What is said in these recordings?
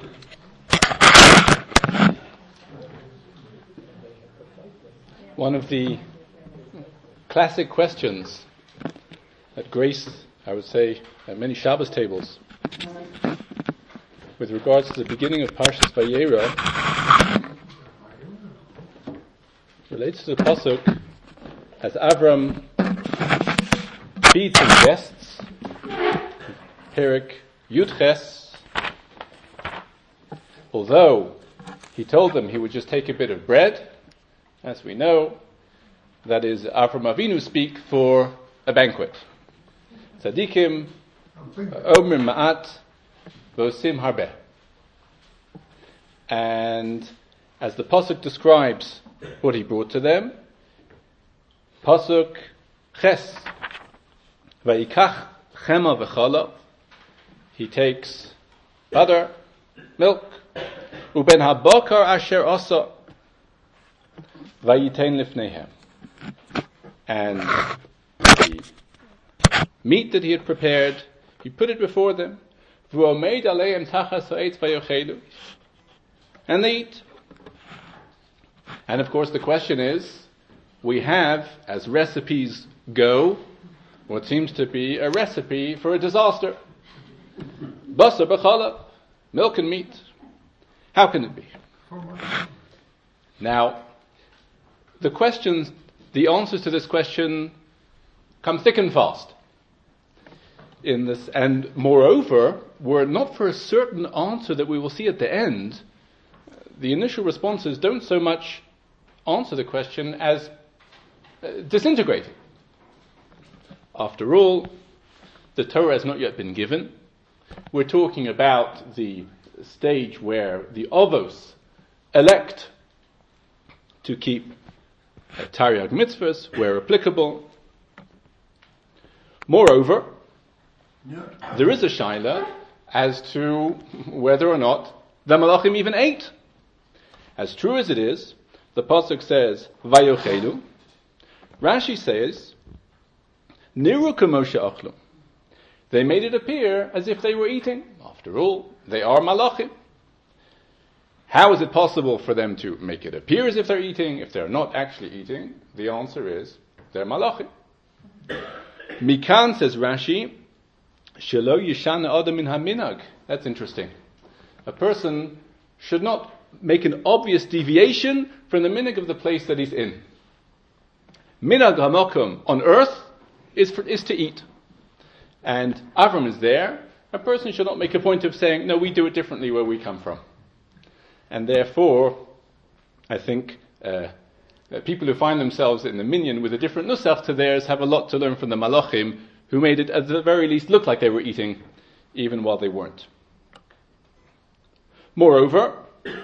One of the classic questions that grace, I would say, at many Shabbos tables with regards to the beginning of Parshas Vayera relates to the pasuk as Avram feeds his guests, Perek Yudches. Although he told them he would just take a bit of bread, as we know, that is Avram Avinu speak for a banquet. Tzadikim Omer Ma'at Vosim Harbeh. And as the pasuk describes what he brought to them, pasuk Ches Vayikach Chema V'Chalav, he takes butter, milk, Uben HaBakar Asher Asa Vayitein Lifnehem, and the meat that he had prepared, he put it before them, V'omeid Aleim Tachas Ha'etz Vayochelu, and they eat. And of course the question is, we have, as recipes go, what seems to be a recipe for a disaster. Basar b'chalav, milk and meat. How can it be? Now, the answers to this question come thick and fast. In this, and moreover, were it not for a certain answer that we will see at the end, the initial responses don't so much answer the question as disintegrating. After all, the Torah has not yet been given. We're talking about the stage where the Avos elect to keep Taryag mitzvahs where applicable. Moreover, there is a shaila as to whether or not the Malachim even ate. As true as it is, the pasuk says Vayochelu. Rashi says Niru Kamosha Achlu. They made it appear as if they were eating. After all, they are Malachim. How is it possible for them to make it appear as if they're eating if they're not actually eating? The answer is they're Malachim. Mikan, says Rashi, Shelo Yishana Adam min haminag. That's interesting. A person should not make an obvious deviation from the minhag of the place that he's in. Minhag hamakom on earth is to eat. And Avram is there. A person should not make a point of saying, no, we do it differently where we come from. And therefore, I think people who find themselves in the minyan with a different nusach to theirs have a lot to learn from the malachim, who made it at the very least look like they were eating, even while they weren't. Moreover,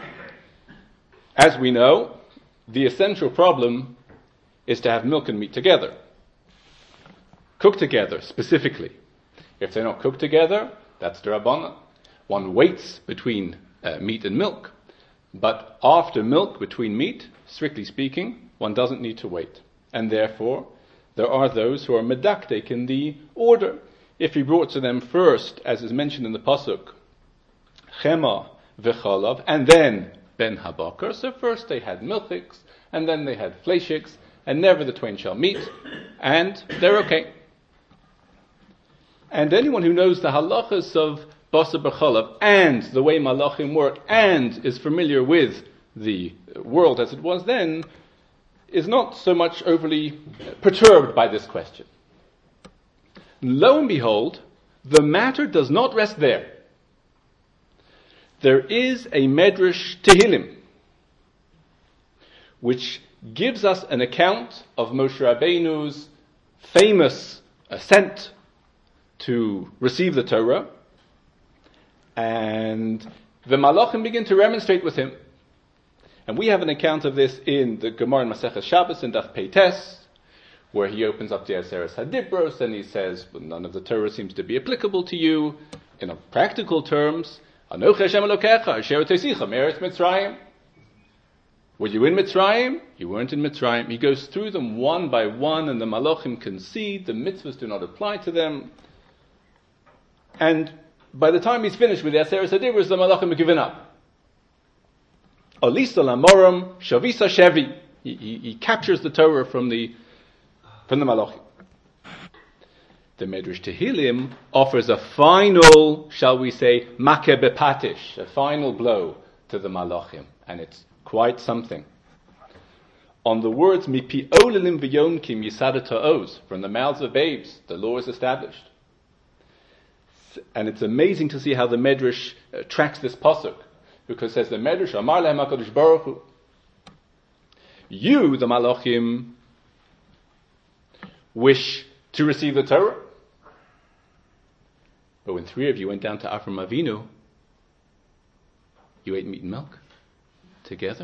as we know, the essential problem is to have milk and meat together. Cooked together, specifically. If they're not cooked together, that's d'Rabbanan. One waits between meat and milk. But after milk, between meat, strictly speaking, one doesn't need to wait. And therefore, there are those who are medakdek in the order. If he brought to them first, as is mentioned in the pasuk, chema v'chalav, and then ben habakar. So first they had milchiks, and then they had fleishiks, and never the twain shall meet, and they're okay. And anyone who knows the halachas of basar b'chalav and the way malachim work and is familiar with the world as it was then is not so much overly perturbed by this question. Lo and behold, the matter does not rest there. There is a Medrash Tehillim which gives us an account of Moshe Rabbeinu's famous ascent to receive the Torah, and the Malachim begin to remonstrate with him. And we have an account of this in the Gemara in Maseches Shabbos in Daf Peites, where he opens up the Aseres Hadibros and he says, well, none of the Torah seems to be applicable to you. In practical terms, Anochi Hashem Elokecha, Asher Teisicha, Meretz Mitzrayim. Were you in Mitzrayim? You weren't in Mitzrayim. He goes through them one by one, and the Malachim concede, the mitzvahs do not apply to them. And by the time he's finished with the Aseret Adibros, the Malachim have given up. Alisa Lamoram Shavisa Shevi. He captures the Torah from the Malachim. The Medrash Tehillim offers a final, shall we say, makeh bepatish, a final blow to the Malachim, and it's quite something. On the words mipi olelim v'yonkim yisada ta'oz, from the mouths of babes, the law is established. And it's amazing to see how the Medrash tracks this pasuk, because it says the Medrash, Amar lehem HaKadosh Baruch Hu, you, the Malachim, wish to receive the Torah. But when 3 of you went down to Avram Avinu, you ate meat and milk together.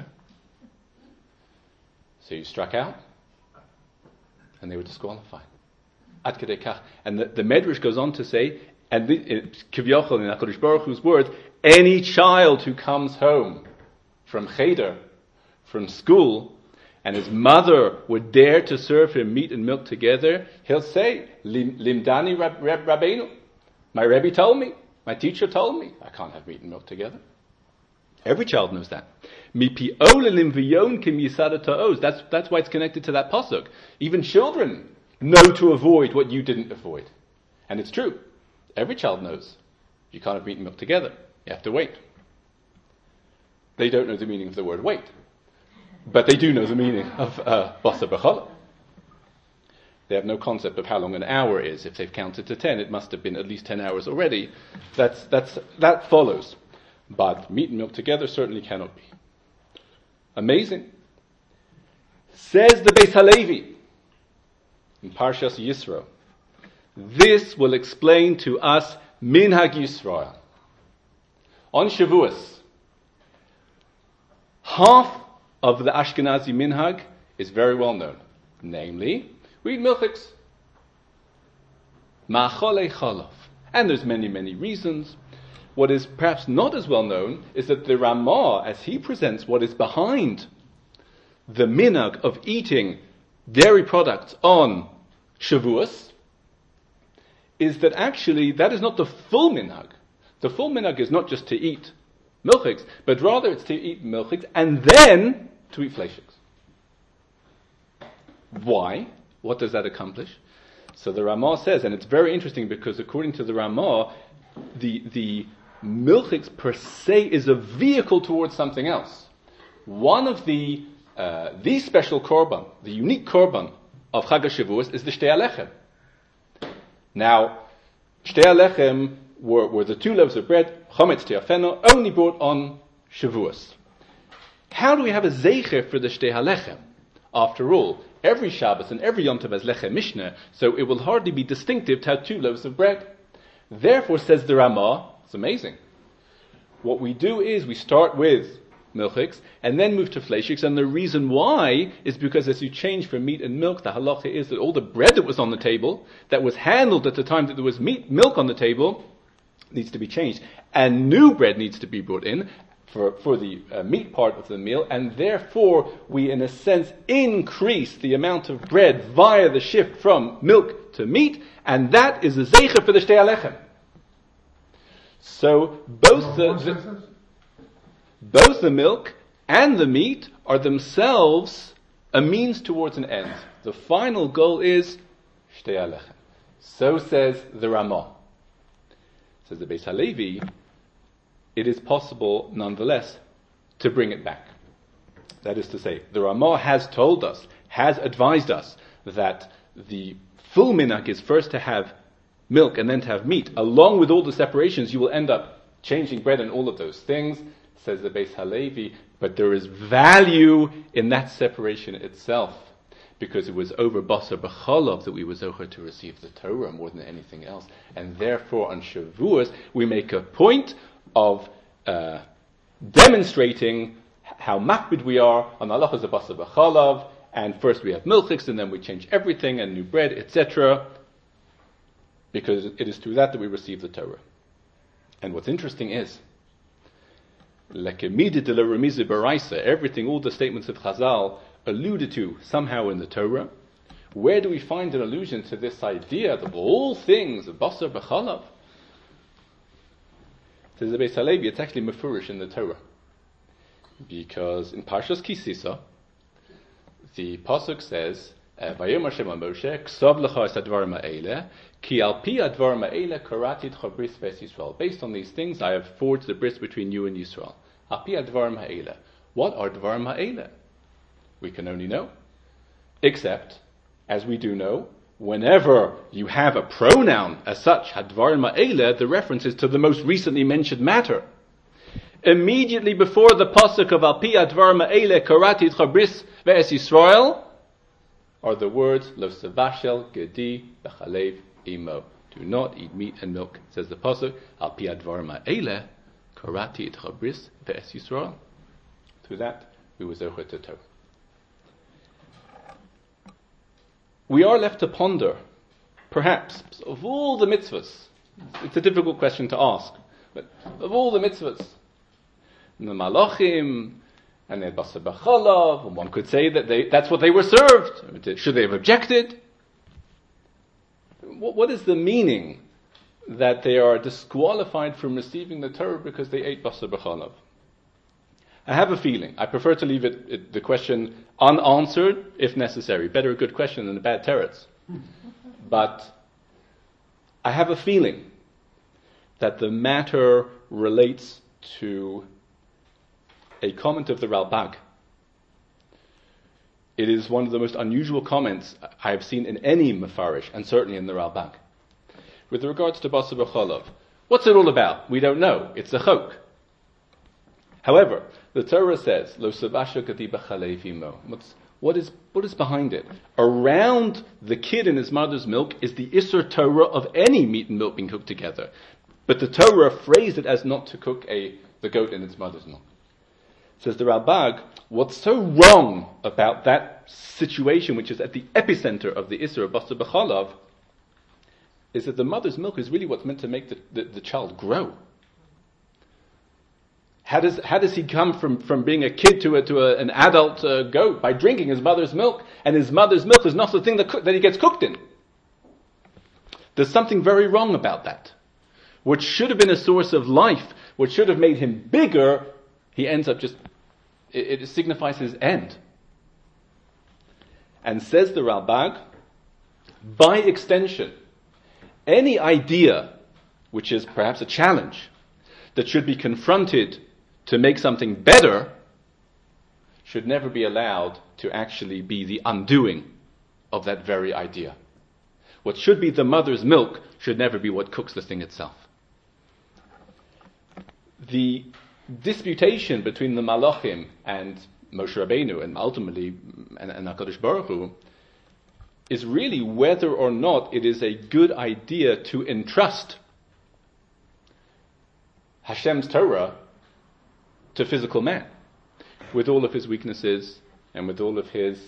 So you struck out, and they were disqualified. Ad kedei kach. And the Medrash goes on to say, and Kivyachol in HaKadosh Baruch Hu's words, any child who comes home from cheder, from school, and his mother would dare to serve him meat and milk together, he'll say, Limdani Rabbeinu. My Rebbe told me, my teacher told me, I can't have meat and milk together. Every child knows that. That's why it's connected to that pasuk. Even children know to avoid what you didn't avoid. And it's true. Every child knows you can't have meat and milk together. You have to wait. They don't know the meaning of the word wait. But they do know the meaning of basar b'challah. They have no concept of how long an hour is. If they've counted to 10, it must have been at least 10 hours already. That follows. But meat and milk together certainly cannot be. Amazing. Says the Beis Halevi in Parshas Yisro, this will explain to us Minhag Yisrael. On Shavuos, half of the Ashkenazi Minhag is very well known. Namely, we eat milchiks. Ma'acholei chalav. And there's many, many reasons. What is perhaps not as well known is that the Ramah, as he presents what is behind the minhag of eating dairy products on Shavuos, is that actually that is not the full minhag. The full minhag is not just to eat milchiks, but rather it's to eat milchiks and then to eat fleishiks. Why? What does that accomplish? So the Ramah says, and it's very interesting because according to the Ramah, the milchiks per se is a vehicle towards something else. One of the special korban, the unique korban of Chag HaShavuos is the Shtei HaLechem. Now, Shtei HaLechem were the 2 loaves of bread, Chometz Te'afeno, only brought on Shavuos. How do we have a zeicher for the Shtei HaLechem? After all, every Shabbos and every Yom Tov has Lechem Mishnah, so it will hardly be distinctive to have 2 loaves of bread. Therefore, says the Ramah, it's amazing. What we do is we start with milchiks and then move to fleishiks, and the reason why is because as you change from meat and milk, the halacha is that all the bread that was on the table, that was handled at the time that there was milk on the table, needs to be changed. And new bread needs to be brought in for the meat part of the meal, and therefore we, in a sense, increase the amount of bread via the shift from milk to meat, and that is a zeicher for the Shtei HaLechem. So both the milk and the meat are themselves a means towards an end. The final goal is Shtei HaLechem. So says the Ramah. Says the Beis Halevi, it is possible nonetheless to bring it back. That is to say, the Ramah has told us, has advised us that the full minhag is first to have milk and then to have meat. Along with all the separations, you will end up changing bread and all of those things, says the Beis Halevi, but there is value in that separation itself, because it was over basar b'chalav that we were zocher to receive the Torah more than anything else. And therefore on Shavuos, we make a point of demonstrating how makbid we are on halachas of basar b'chalav, and first we have milchiks, and then we change everything, and new bread, etc., because it is through that we receive the Torah. And what's interesting is, everything, all the statements of Chazal alluded to somehow in the Torah. Where do we find an allusion to this idea that all things are basar b'chalav? Says the Beis Halevi, it's actually mefurish in the Torah. Because in Parshas Kisisa, the Pasuk says, Vayom Hashem al Moshe, Ksav lecha es advarim ha'eleh, ki al pi advarim ha'eleh karati tcha bris ves Yisrael. Based on these things, I have forged the bris between you and Yisrael. Al pi advarim ha'eleh. What are advarim ha'eleh? We can only know. Except, as we do know, whenever you have a pronoun as such, advarim ha'eleh, the reference is to the most recently mentioned matter. Immediately before the pasuk of Al Pi Advarim Ha'eleh Karati Tcha Bris Ve'es Yisrael are the words Lo Sevashel Gedi B'Chalev Imo. Do not eat meat and milk, says the pasuk. Al Pi Advarim Ha'eleh Karati Tcha Bris Ve'es Yisrael. Through that, we were zocher to Torah. We are left to ponder, perhaps, of all the mitzvahs. It's a difficult question to ask, but of all the mitzvahs, the malachim, and the basar b'chalav, and one could say that that's what they were served. Should they have objected? What is the meaning that they are disqualified from receiving the Torah because they ate basar b'chalav? I have a feeling. I prefer to leave the question unanswered, if necessary. Better a good question than a bad teretz. But I have a feeling that the matter relates to a comment of the Ralbag. It is one of the most unusual comments I have seen in any Mefarish, and certainly in the Ralbag. With regards to Basar B'Chalav, what's it all about? We don't know. It's a chok. However, the Torah says, Lo Sevasha Gedi B'Chalev Imo. What is behind it? Around the kid in his mother's milk is the Isser Torah of any meat and milk being cooked together. But the Torah phrased it as not to cook the goat in its mother's milk. Says the Ralbag, what's so wrong about that situation, which is at the epicenter of the Isser of Basar B'Chalav, is that the mother's milk is really what's meant to make the child grow. How does he come from being a kid to an adult goat? By drinking his mother's milk, and his mother's milk is not the thing that he gets cooked in. There's something very wrong about that. What should have been a source of life, what should have made him bigger, he ends up it signifies his end. And says the Ralbag, by extension, any idea which is perhaps a challenge that should be confronted to make something better should never be allowed to actually be the undoing of that very idea. What should be the mother's milk should never be what cooks the thing itself. The disputation between the Malachim and Moshe Rabbeinu, and ultimately and HaKadosh Baruch Hu, is really whether or not it is a good idea to entrust Hashem's Torah to physical man, with all of his weaknesses and with all of his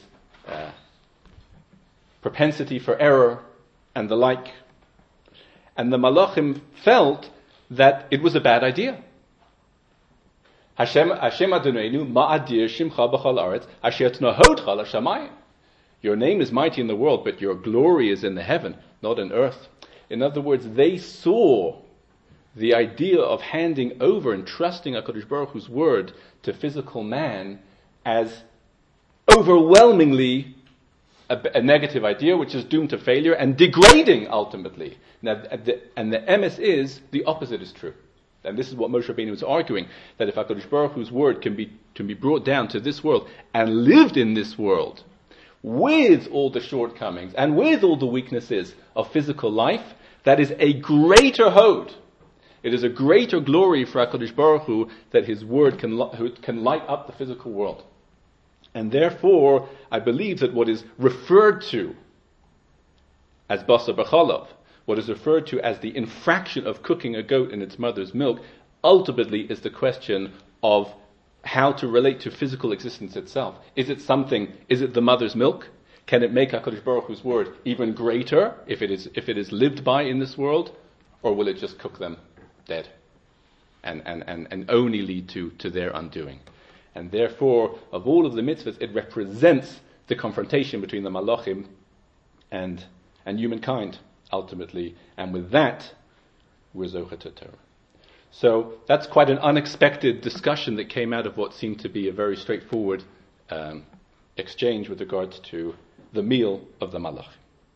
propensity for error and the like. And the Malachim felt that it was a bad idea. Hashem Adoneinu ma'adir shimcha b'chal aretz asher tnohodcha l'shamayim. Your name is mighty in the world, but your glory is in the heaven, not in earth. In other words, they saw the idea of handing over and trusting HaKadosh Baruch Hu's word to physical man as overwhelmingly a negative idea, which is doomed to failure and degrading ultimately. Now, and the emes is, the opposite is true. And this is what Moshe Rabbeinu was arguing, that if HaKadosh Baruch Hu's word can be brought down to this world and lived in this world with all the shortcomings and with all the weaknesses of physical life, that is a greater hod. It is a greater glory for HaKadosh Baruch Hu that his word can light up the physical world. And therefore, I believe that what is referred to as Basar B'Chalav, what is referred to as the infraction of cooking a goat in its mother's milk, ultimately is the question of how to relate to physical existence itself. Is it the mother's milk? Can it make HaKadosh Baruch Hu's word even greater if it is lived by in this world? Or will it just cook them dead and only lead to their undoing? And therefore, of all of the mitzvahs, it represents the confrontation between the malachim and humankind, ultimately. And with that, we're zocher to Torah. So that's quite an unexpected discussion that came out of what seemed to be a very straightforward exchange with regards to the meal of the Malach.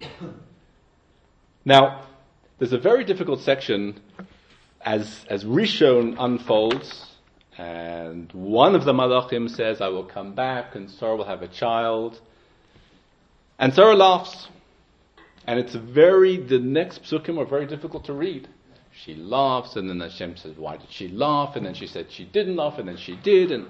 Now, there's a very difficult section as Rishon unfolds, and one of the Malachim says, I will come back, and Sarah will have a child. And Sarah laughs. And the next psukim are very difficult to read. She laughs, and then Hashem says, why did she laugh? And then she said she didn't laugh, and then she did.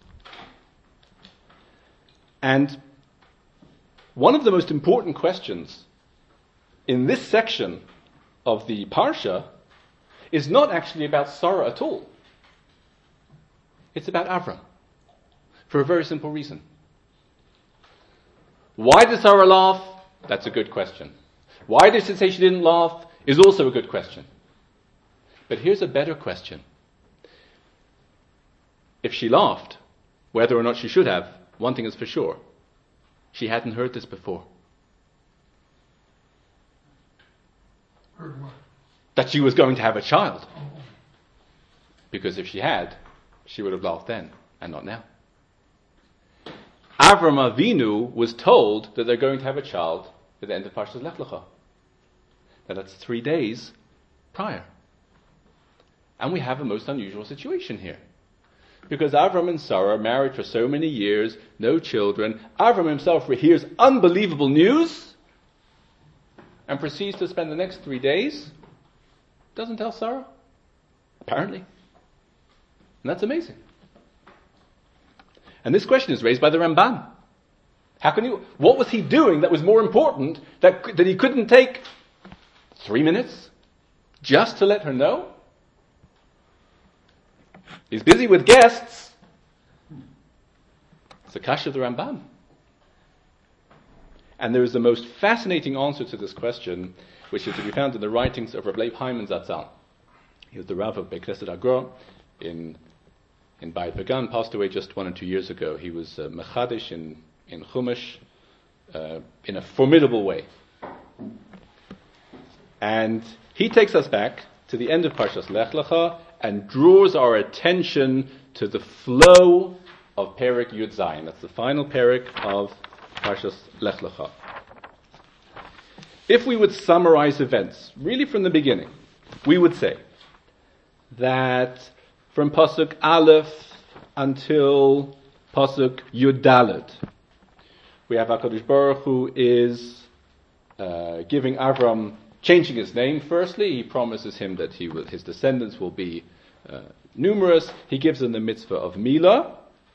And one of the most important questions in this section of the Parsha is not actually about Sarah at all. It's about Avram. For a very simple reason. Why did Sarah laugh? That's a good question. Why did she say she didn't laugh? Is also a good question. But here's a better question. If she laughed, whether or not she should have, one thing is for sure. She hadn't heard this before. Heard what? That she was going to have a child. Because if she had, she would have laughed then, and not now. Avram Avinu was told that they're going to have a child at the end of Parshas Lech Lecha. Now that's 3 days prior. And we have a most unusual situation here. Because Avram and Sarah are married for so many years, no children. Avram himself hears unbelievable news and proceeds to spend the next 3 days. Doesn't tell Sarah. Apparently. And that's amazing. And this question is raised by the Ramban. What was he doing that was more important that he couldn't take 3 minutes just to let her know? He's busy with guests. It's the kasha of the Ramban. And there is the most fascinating answer to this question, which is to be found in the writings of Rabbi Leib Hyman Zatzal. He was the Rav of Beit Knesset Agra in Bayit Pagan, passed away just 1 or 2 years ago. He was mechadish in Chumash in a formidable way. And he takes us back to the end of Parshas Lech Lecha and draws our attention to the flow of Perek Yud Zayin. That's the final Perek of Parshas Lech Lecha. If we would summarize events, really from the beginning, we would say that from Pasuk Aleph until Pasuk Yud Dalet, we have HaKadosh Baruch Hu is giving Avram, changing his name firstly. He promises him that his descendants will be numerous. He gives them the mitzvah of Milah.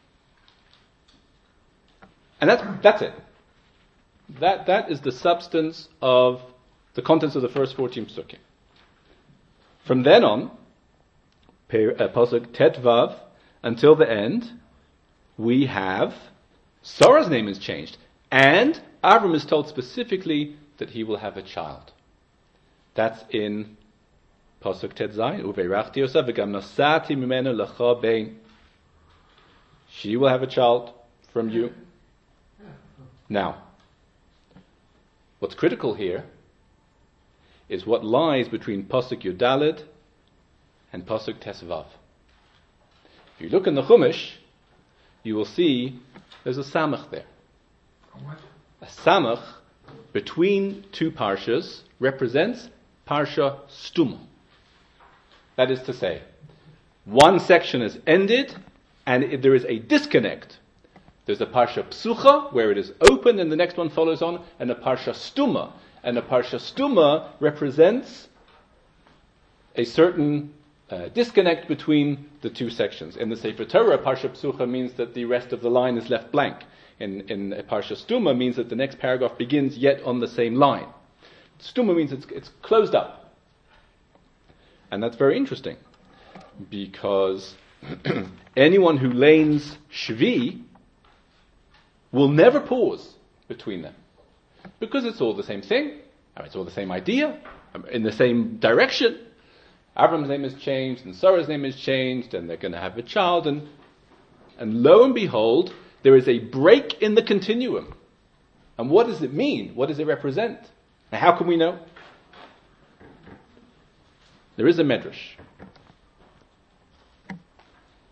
And that's it. That is the substance of the contents of the first 14 psukim. From then on, Pasuk Tet Vav, until the end, we have Sarah's name is changed. And Avram is told specifically that he will have a child. That's in Pasuk Tet Zayin. Uveirachti Yosa v'gam nosati mimenu lecha bein. She will have a child from you. Now, what's critical here is what lies between Pasuk Yud Dalet and Pasuk Tes Vav. If you look in the Chumash, you will see there's a samach there. A samach between two parshas represents Parsha Stuma. That is to say, one section is ended and there is a disconnect. There's a Parsha Psucha where it is open and the next one follows on, and a Parsha Stuma. And a Parsha Stuma represents a certain disconnect between the two sections. In the Sefer Torah, Parsha Psucha means that the rest of the line is left blank. In a Parsha Stuma means that the next paragraph begins yet on the same line. Stuma means it's closed up. And that's very interesting, because anyone who lanes Shvi will never pause between them, because it's all the same thing, it's all the same idea, in the same direction. Avram's name is changed, and Sarah's name is changed, and they're going to have a child, and lo and behold, there is a break in the continuum. And what does it mean? What does it represent? Now, how can we know? There is a medrash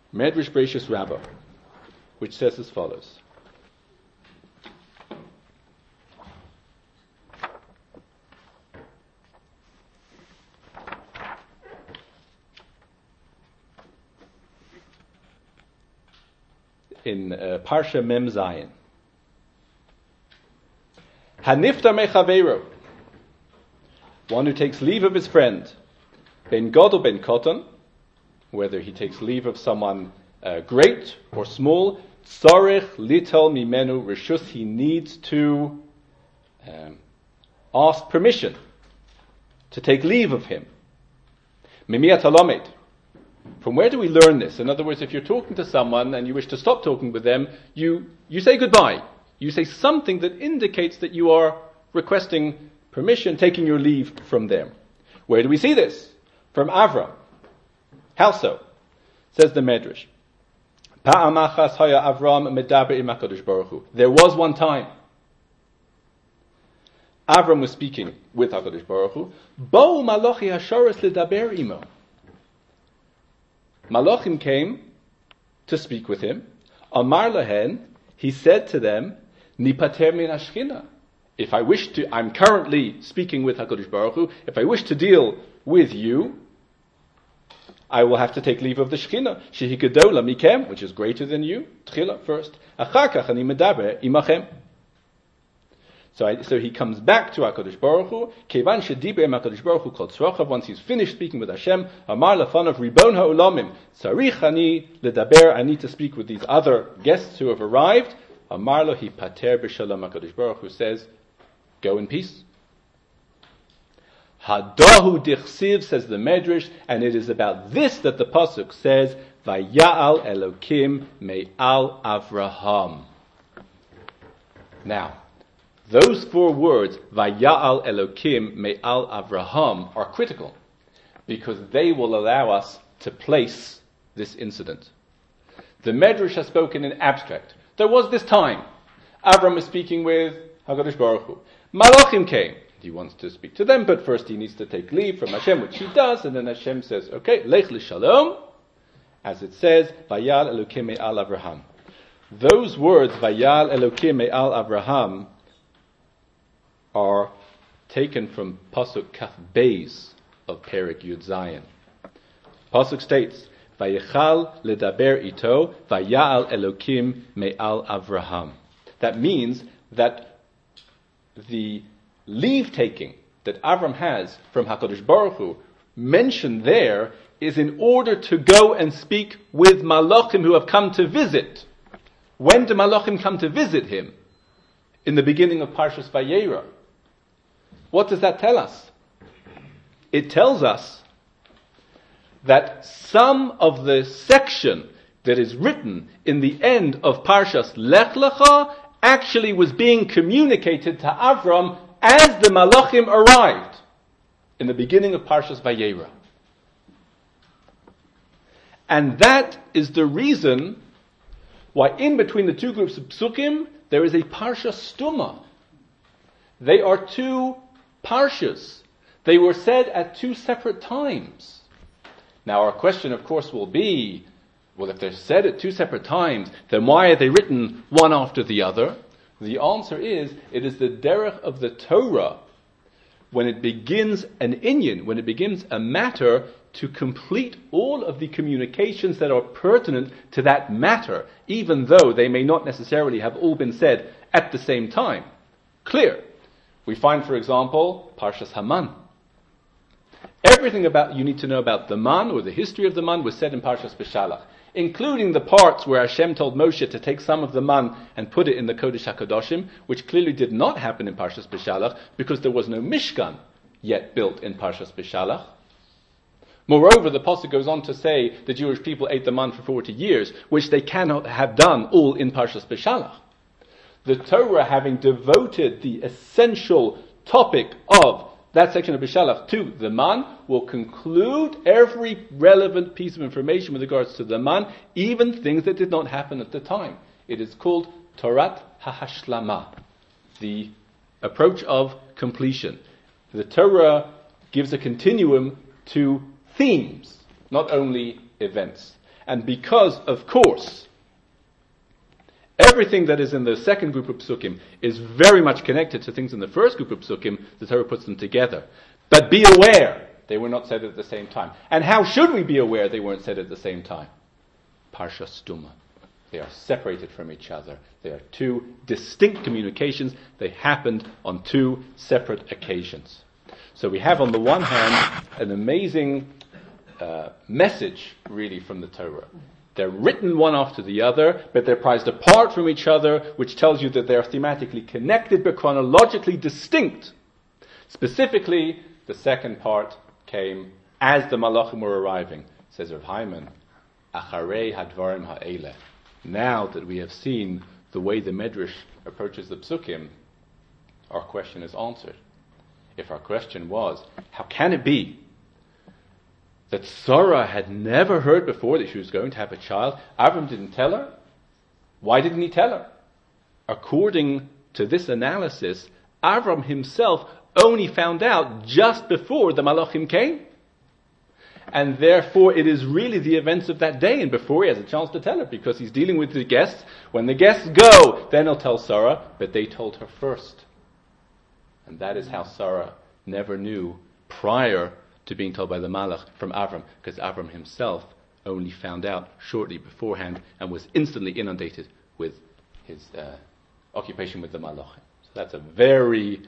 Medrash Bereishis Rabbah, which says as follows. In Parsha Mem Zayin. Hanifta mechaveiro, one who takes leave of his friend, ben gadol ben katan, whether he takes leave of someone great or small, tzarich litel mimenu reshus, he needs to ask permission to take leave of him. Mimiyat halamed. From where do we learn this? In other words, if you're talking to someone and you wish to stop talking with them, you say goodbye. You say something that indicates that you are requesting permission, taking your leave from them. Where do we see this? From Avram. How so? Says the Medrash. Pa'amachas haya Avram medaber im HaKadosh Baruch Hu. There was one time Avram was speaking with HaKadosh Baruch Hu. Bo'u malachi hasharas ledaber imo. Malachim came to speak with him. Amar lahen, he said to them, Nipater min hashchina. If I wish to, I'm currently speaking with HaKadosh Baruch Hu, if I wish to deal with you, I will have to take leave of the Shechina. Shehi gedola mikem, which is greater than you. Tchila first. Achar kach ani medaber imachem. So he comes back to HaKadosh Baruch Hu. Kevan shediber im HaKadosh Baruch Hu kol tzrochav. Once he's finished speaking with Hashem, Amar lefanav ribon ha'olamim. Tzarich ani ledaber. I need to speak with these other guests who have arrived. Amar lo hi pater b'shalom. HaKadosh Baruch Hu says, go in peace. Hadahu dichsiv, says the Medrash, and it is about this that the pasuk says, Vaya'al Elokim me'al Avraham. Now, those 4 words, Vaya'al Elokim me'al Avraham, are critical because they will allow us to place this incident. The Medrash has spoken in abstract. There was this time. Avram is speaking with HaKadosh Baruch Hu. Malachim came. He wants to speak to them, but first he needs to take leave from Hashem, which he does, and then Hashem says, okay, lech l'shalom, as it says, Vayal Elokim me'al Avraham. Those words, Vayal Elokim me'al Avraham, are taken from Pasuk Kaf Beis of Perek Yud Zayin. Pasuk states, Vayichal ledaber ito, Vayal Elokim me'al Avraham. That means that the leave-taking that Avram has from HaKadosh Baruch Hu, mentioned there, is in order to go and speak with Malachim who have come to visit. When do Malachim come to visit him? In the beginning of Parshas Vayera. What does that tell us? It tells us that some of the section that is written in the end of Parshas Lech Lecha actually was being communicated to Avram as the Malachim arrived in the beginning of Parshas Vayera. And that is the reason why in between the 2 groups of Psukim there is a Parsha Stuma. They are 2 Parshas. They were said at 2 separate times. Now our question of course will be, well, if they're said at 2 separate times, then why are they written one after the other? The answer is, it is the derech of the Torah, when it begins an inyan, when it begins a matter, to complete all of the communications that are pertinent to that matter, even though they may not necessarily have all been said at the same time. Clear. We find, for example, Parshas Haman. Everything about you need to know about the man, or the history of the man, was said in Parshas Beshalach, including the parts where Hashem told Moshe to take some of the man and put it in the Kodesh HaKadoshim, which clearly did not happen in Parshas Beshalach, because there was no Mishkan yet built in Parshas Beshalach. Moreover, the Pasuk goes on to say the Jewish people ate the man for 40 years, which they cannot have done all in Parshas Beshalach. The Torah, having devoted the essential topic of that section of Beshalach to the man, will conclude every relevant piece of information with regards to the man, even things that did not happen at the time. It is called Torat HaHashlama, the approach of completion. The Torah gives a continuum to themes, not only events. And because, of course, everything that is in the second group of psukim is very much connected to things in the first group of psukim, the Torah puts them together. But be aware, they were not said at the same time. And how should we be aware they weren't said at the same time? Parsha Stuma. They are separated from each other. They are two distinct communications. They happened on two separate occasions. So we have on the one hand an amazing message really from the Torah. They're written one after the other, but they're prized apart from each other, which tells you that they are thematically connected but chronologically distinct. Specifically, the second part came as the Malachim were arriving. Says Rav Hyman, Acharei hadvarim ha'eleh. Now that we have seen the way the Medrash approaches the Psukim, our question is answered. If our question was, how can it be that Sarah had never heard before that she was going to have a child? Avram didn't tell her. Why didn't he tell her? According to this analysis, Avram himself only found out just before the Malachim came. And therefore it is really the events of that day and before he has a chance to tell her, because he's dealing with the guests. When the guests go, then he'll tell Sarah, but they told her first. And that is how Sarah never knew prior to being told by the Malach from Avram, because Avram himself only found out shortly beforehand and was instantly inundated with his occupation with the Malachim. So that's a very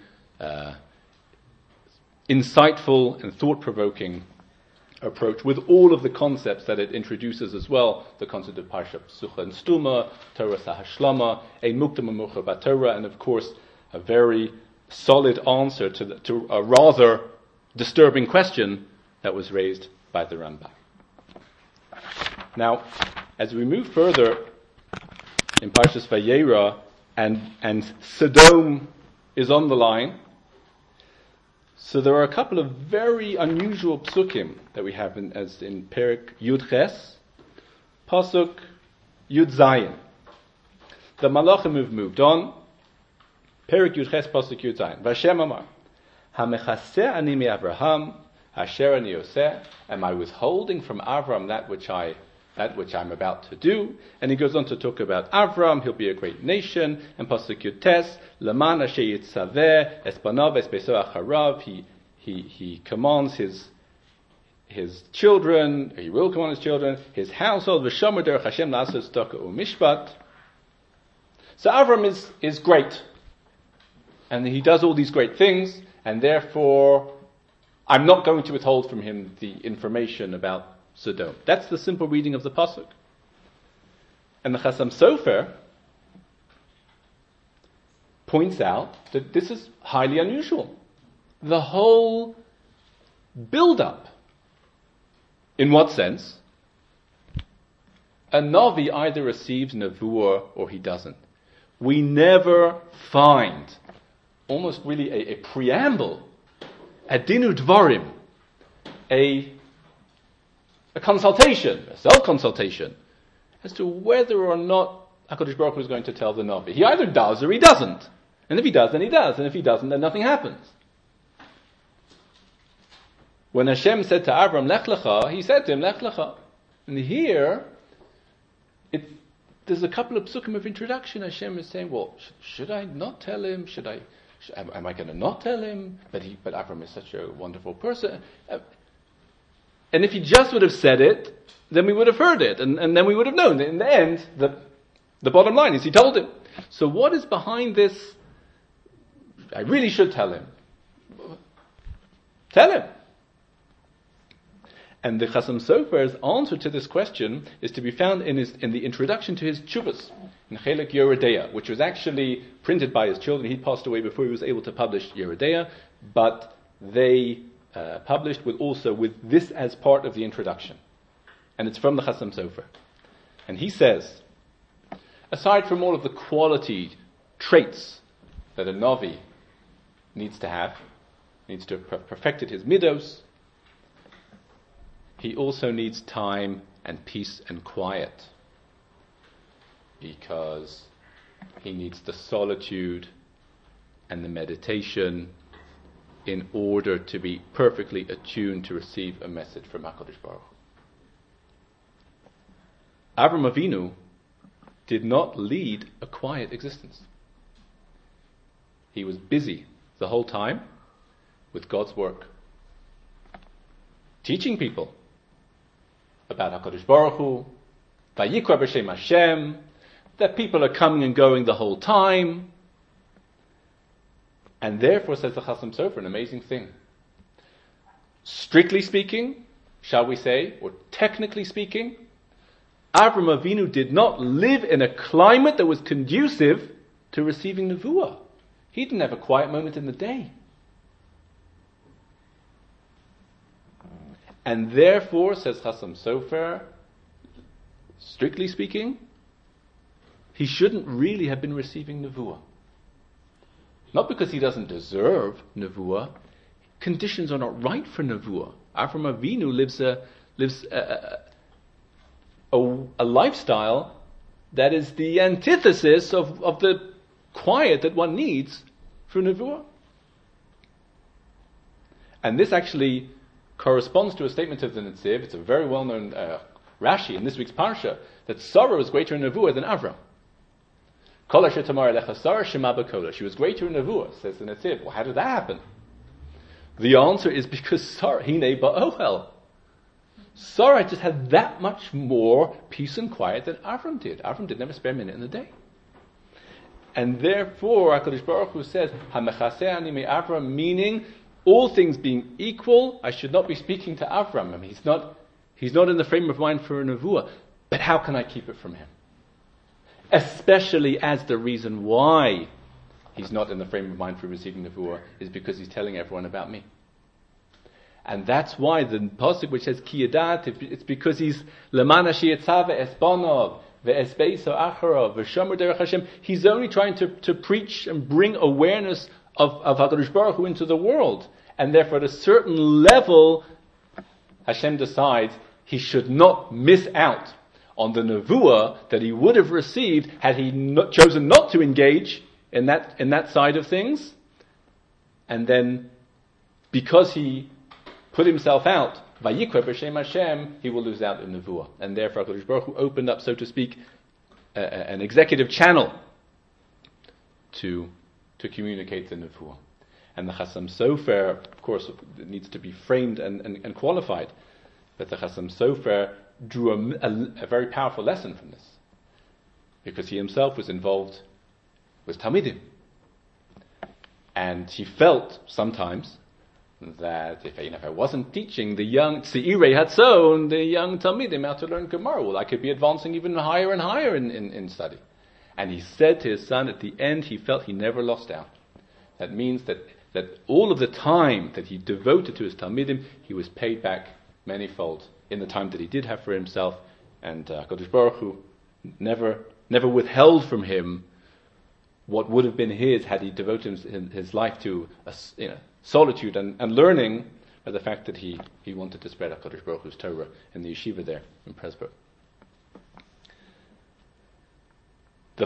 insightful and thought-provoking approach with all of the concepts that it introduces as well. The concept of Parsha Psucha and Stuma, Torah Sahashlama, Ein Muktam U'Mucha B'Torah, and of course a very solid answer to a rather disturbing question that was raised by the Rambam. Now, as we move further in Parshas Vayera, and Sodom is on the line, so there are a couple of very unusual psukim that we have as in Perek Yud Ches, Pasuk Yud Zayin. The Malachim have moved on. Perek Yud Ches, Pasuk Yud Zayin. Vashem Amar, HaMechaseh ani me'Avraham, Asher ani oseh. Am I withholding from Avram that which I'm about to do? And he goes on to talk about Avram. He'll be a great nation. And Pasuk Yud Tes, Laman asher yitzaveh es banav es beso acharav. He commands his children. He will command his children. His household v'shomer derech Hashem la'asos tzedakah u'mishpat. So Avram is great, and he does all these great things, and therefore I'm not going to withhold from him the information about Sodom. That's the simple reading of the pasuk. And the Chasam Sofer points out that this is highly unusual. The whole build-up. In what sense? A Navi either receives Nevuah or he doesn't. We never find almost really a preamble, a Dinu Dvarim, a consultation, a self-consultation, as to whether or not HaKadosh Baruch Hu is going to tell the Navi. He either does or he doesn't. And if he does, then he does. And if he doesn't, then nothing happens. When Hashem said to Avram, Lech Lecha, he said to him, Lech Lecha. And here, there's a couple of psukim of introduction. Hashem is saying, well, should I not tell him? Am I going to not tell him? But Avram is such a wonderful person. And if he just would have said it, then we would have heard it, and then we would have known. In the end, the bottom line is he told him. So what is behind this? I really should tell him. Tell him. And the Chasam Sofer's answer to this question is to be found in the introduction to his Tshuvas, in Chelek Yeridea, which was actually printed by his children. He passed away before he was able to publish Yeridea, but they published with this as part of the introduction. And it's from the Chasam Sofer. And he says, aside from all of the quality traits that a Navi needs to have perfected his midos, he also needs time and peace and quiet, because he needs the solitude and the meditation in order to be perfectly attuned to receive a message from HaKadosh Baruch Hu. Avram Avinu did not lead a quiet existence. He was busy the whole time with God's work, teaching people about HaKadosh Baruch Hu, Vayikra b'Shem Hashem, that people are coming and going the whole time. And therefore, says the Chasam Sofer, an amazing thing. Strictly speaking, shall we say, or technically speaking, Avram Avinu did not live in a climate that was conducive to receiving Nevuah. He didn't have a quiet moment in the day. And therefore, says Chasam Sofer, strictly speaking, he shouldn't really have been receiving Nevuah. Not because he doesn't deserve Nevuah. Conditions are not right for Nevuah. Avram Avinu lives a lifestyle that is the antithesis of the quiet that one needs for Nevuah. And this actually corresponds to a statement of the Netziv. It's a very well-known Rashi in this week's Parsha, that Sarah was greater in Nevuah than Avram. She was greater in Nevuah, says the Netziv. Well, how did that happen? The answer is because Sarah, Hine ba'ohel. Sarah just had that much more peace and quiet than Avram did. Avram did never spare a minute in the day. And therefore, HaKadosh Baruch Hu says, Hamechaseh ani me Avram, meaning, all things being equal, I should not be speaking to Avram. I mean, he's not in the frame of mind for a Nevuah. But how can I keep it from him? Especially as the reason why he's not in the frame of mind for receiving Nevuah is because he's telling everyone about me. And that's why the pasuk which says Ki yadat, it's because he's Leman asher yitzave esbanov ve'esbeiso acharav v'shamar derech Hashem. He's only trying to preach and bring awareness of HaKadosh Baruch Hu into the world. And therefore at a certain level, Hashem decides he should not miss out on the Nevuah that he would have received had he chosen not to engage in that side of things. And then, because he put himself out, Vayikra b'Shem Hashem, he will lose out in Nevuah. And therefore HaKadosh Baruch Hu opened up, so to speak, an executive channel to communicate the Nevuah. And the Chasam Sofer, of course, needs to be framed and qualified. But the Chasam Sofer drew a very powerful lesson from this, because he himself was involved with Talmidim, and he felt sometimes that if I wasn't teaching the young Tzeirei Hatzon, the young Talmidim, how to learn Gemara, well, I could be advancing even higher and higher in study. And he said to his son at the end, he felt he never lost out. That means that all of the time that he devoted to his Talmidim, he was paid back manifold in the time that he did have for himself, and HaKadosh Baruch Hu never withheld from him what would have been his had he devoted his life to solitude and learning, by the fact that he wanted to spread HaKadosh Baruch Hu's Torah in the yeshiva there in Presburg. The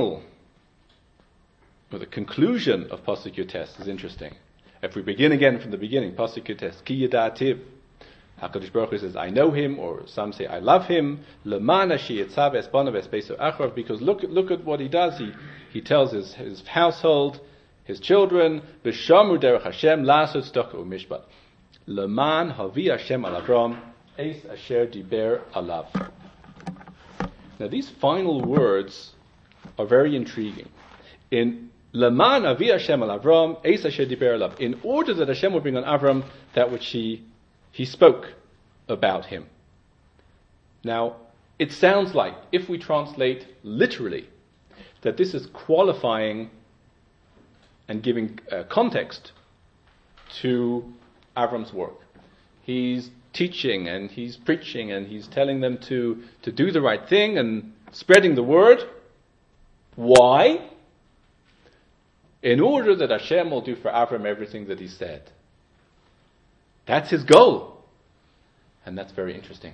conclusion of Pasuk Yotes is interesting. If we begin again from the beginning, Pasuk Yotes, Ki yadativ, HaKadosh Baruch Hu says, I know him, or some say, I love him. Leman asher yitzav esbanav esbeiso acharav, because look at what he does. He tells his household, his children, B'shamu derech Hashem, la'asot tzedakah u'mishpat. Leman havi Hashem al Avram, eis asher diber alav. Now these final words are very intriguing. In Leman havi Hashem al Avram, eis asher diber alav. In order that Hashem will bring on Avram that which he spoke about him. Now, it sounds like, if we translate literally, that this is qualifying and giving context to Avram's work. He's teaching and he's preaching and he's telling them to do the right thing and spreading the word. Why? In order that Hashem will do for Avram everything that he said. That's his goal. And that's very interesting.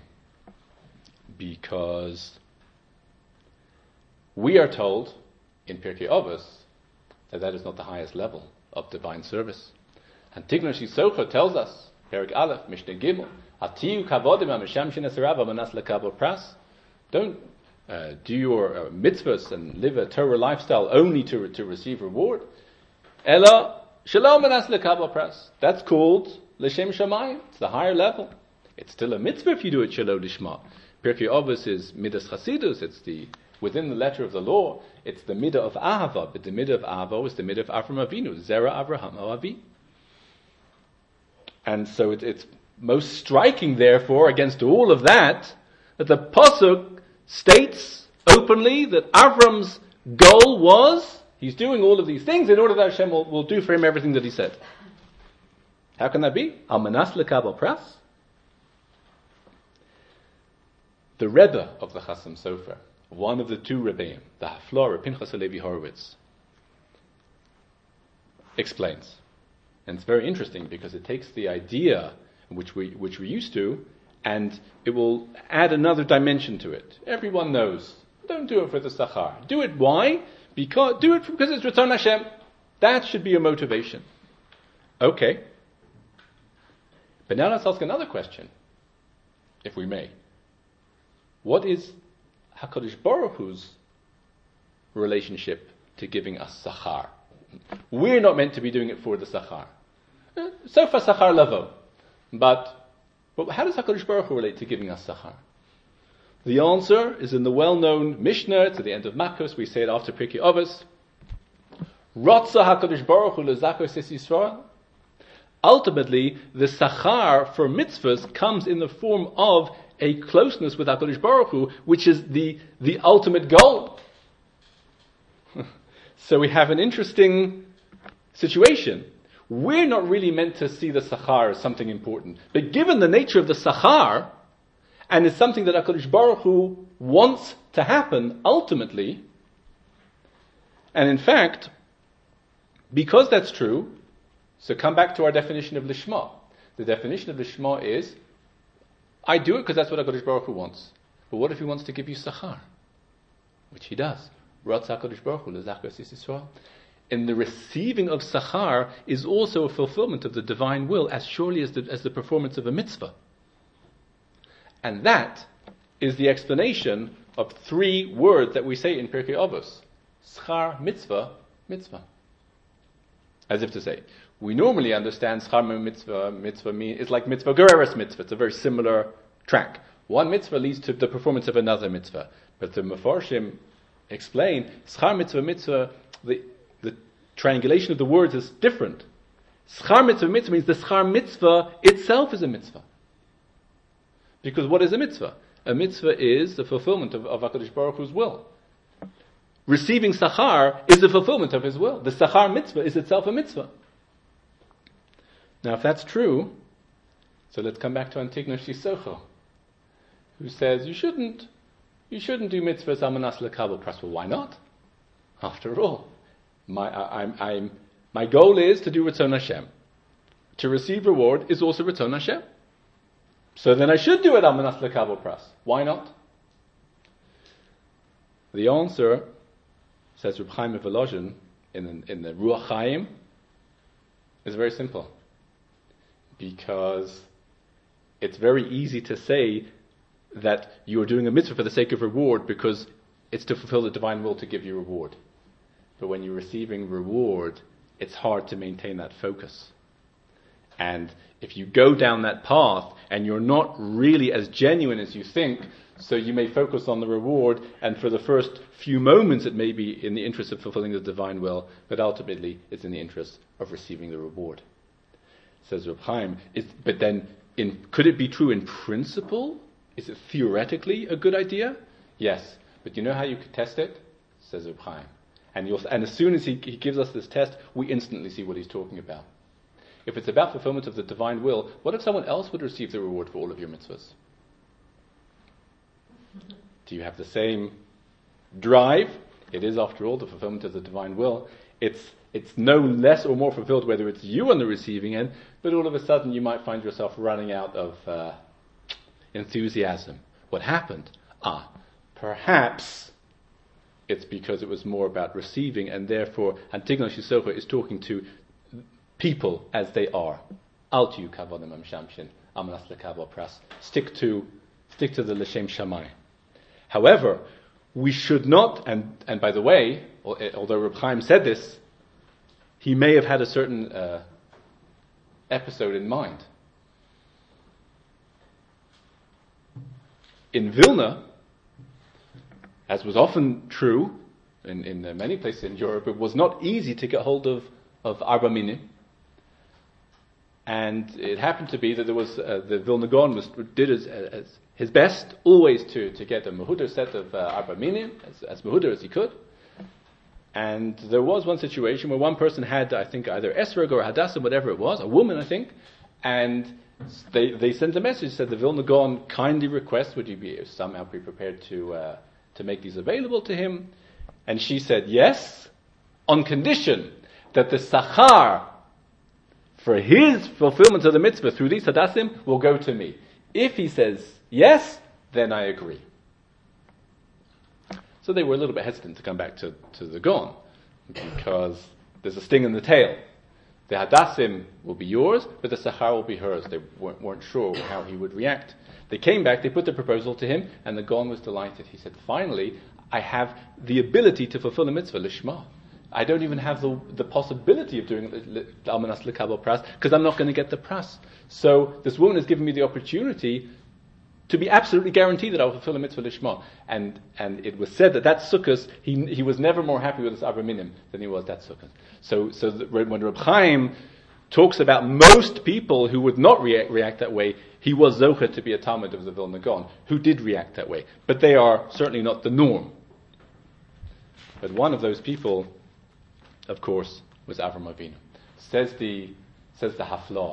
Because we are told in Pirkei Avos that is not the highest level of divine service. And Tignon Shisocha tells us, Perik Aleph, Mishnah Gimel, Atiu kavodim ha-misham shenasarav amanas lekabel pras. Don't do your mitzvahs and live a Torah lifestyle only to receive reward. Ella shalom manas lekabel pras. That's called l'shem shamayim. It's the higher level. It's still a mitzvah if you do it shalom lishma. Pirkei Avos is midas chasidus. It's within the letter of the law. It's the midah of ahava, but the midah of ahava is the midah of Avram Avinu, Zera Avraham Avi. And so it's most striking, therefore, against all of that the pasuk states openly that Avram's goal was, he's doing all of these things in order that Hashem will do for him everything that he said. How can that be? Al manas lekabel pras. The Rebbe of the Chasam Sofer, one of the two Rebbeim, the Haflar, Pinchas Halevi Horowitz, explains. And it's very interesting because it takes the idea which we're used to, and it will add another dimension to it. Everyone knows. Don't do it for the sachar. Do it why? Because it's Ratzon Hashem. That should be your motivation. Okay. But now let's ask another question, if we may. What is HaKadosh Baruch Hu's relationship to giving us sachar? We're not meant to be doing it for the sachar. So far sachar lavo. But how does HaKadosh Baruch Hu relate to giving us sachar? The answer is in the well-known Mishnah, to the end of Makkos. We say it after Pirkei Avos. Ratza HaKadosh Baruch Hu lezakos es Yisrael. Ultimately, the sachar for mitzvahs comes in the form of a closeness with HaKadosh Baruch Hu, which is the ultimate goal. So we have an interesting situation. We're not really meant to see the sachar as something important. But given the nature of the sachar, and it's something that HaKadosh Baruch Hu wants to happen ultimately, and in fact, because that's true, so come back to our definition of lishma. The definition of lishma is, I do it because that's what HaKadosh Baruch Hu wants. But what if he wants to give you sachar? Which he does. Ratz HaKadosh Baruch Hu lezakos es Yisrael. In the receiving of sachar is also a fulfillment of the divine will as surely as the performance of a mitzvah. And that is the explanation of three words that we say in Pirkei Avos. Schar mitzvah, mitzvah. As if to say, we normally understand schar mitzvah it's like mitzvah gereres mitzvah. It's a very similar track. One mitzvah leads to the performance of another mitzvah. But the Mefarshim explain, schar mitzvah, the triangulation of the words is different. Schar mitzvah means the schar mitzvah itself is a mitzvah. Because what is a mitzvah? A mitzvah is the fulfillment of HaKadosh Baruch Hu's will. Receiving sachar is the fulfillment of his will. The sachar mitzvah is itself a mitzvah. Now if that's true, so let's come back to Antignos Shisocho, who says you shouldn't do mitzvahs al manas lekabel pras. Well, why not? After all, my goal is to do Ratzon Hashem. To receive reward is also Ratzon Hashem. So then I should do it al manas lekabel pras. Why not? The answer, says Reb Chaim of Volozhin in the Ruach Chaim, is very simple. Because it's very easy to say that you're doing a mitzvah for the sake of reward because it's to fulfill the divine will to give you reward. But when you're receiving reward, it's hard to maintain that focus. And if you go down that path and you're not really as genuine as you think, so you may focus on the reward, and for the first few moments it may be in the interest of fulfilling the divine will, but ultimately it's in the interest of receiving the reward. Says Reb Chaim, but then could it be true in principle? Is it theoretically a good idea? Yes. But you know how you could test it? Says Reb Chaim. And as soon as he gives us this test, we instantly see what he's talking about. If it's about fulfillment of the divine will, what if someone else would receive the reward for all of your mitzvahs? Do you have the same drive? It is, after all, the fulfillment of the divine will. It's no less or more fulfilled whether it's you on the receiving end, but all of a sudden you might find yourself running out of enthusiasm. What happened? Perhaps it's because it was more about receiving, and therefore Antignos Shisocho is talking to people as they are. Al tiyu kavodim amshamshin, amanas lekabel pras. Stick to the l'shem shamayim. However, we should not, and by the way, although Reb Chaim said this, he may have had a certain episode in mind. In Vilna, as was often true in many places in Europe, it was not easy to get hold of Arba Minim. And it happened to be that there was the Vilna Gaon did as his best always to get a Mehuder set of Arba Minim, as Mehuder as he could. And there was one situation where one person had, I think, either Esrog or Hadassah, whatever it was, a woman, I think, and they sent a message, said the Vilna Gaon kindly requests, would you somehow be prepared to make these available to him? And she said yes, on condition that the Sachar for his fulfillment of the mitzvah through these Hadassim will go to me. If he says yes, then I agree. So they were a little bit hesitant to come back to the Gaon, because there's a sting in the tail. The Hadassim will be yours, but the Sachar will be hers. They weren't sure how he would react. They came back, they put the proposal to him, and the Gaon was delighted. He said, finally, I have the ability to fulfill the mitzvah, lishma. I don't even have the possibility of doing almanas lekabel pras, because I'm not going to get the pras. So this woman has given me the opportunity to be absolutely guaranteed that I will fulfill a mitzvah lishma. And it was said that Sukkos, he was never more happy with his Arba Minim than he was that Sukkos. So when Reb Chaim talks about most people who would not react that way, he was zocher to be a Talmud of the Vilna Gaon, who did react that way. But they are certainly not the norm. But one of those people, of course, was Avram Avinu. Says the Haflah,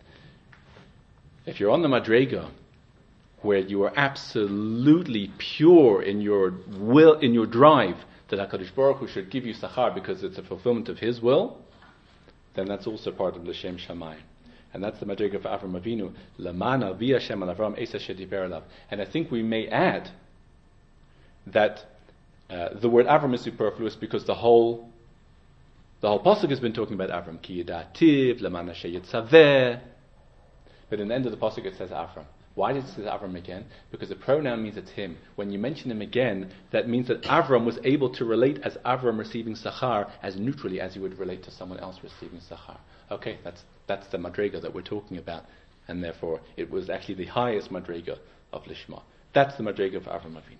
if you're on the Madrega, where you are absolutely pure in your will, in your drive that HaKadosh Baruch Hu should give you Sachar because it's a fulfillment of His will, then that's also part of L'Shem Shamayim. And that's the Madrega of Avram Avinu, Lamana via Shem al Avram Esa Shediber Elav. And I think we may add that the word Avram is superfluous because the whole pasuk has been talking about Avram, Ki Yidativ, Lamana Sheyitzaveh. But in the end of the pasuk it says Avram. Why does it say Avram again? Because the pronoun means it's him. When you mention him again, that means that Avram was able to relate as Avram receiving Sachar as neutrally as he would relate to someone else receiving Sachar. Okay, that's the Madrega that we're talking about, and therefore it was actually the highest Madrega of Lishma. That's the Madrega of Avram Avinu.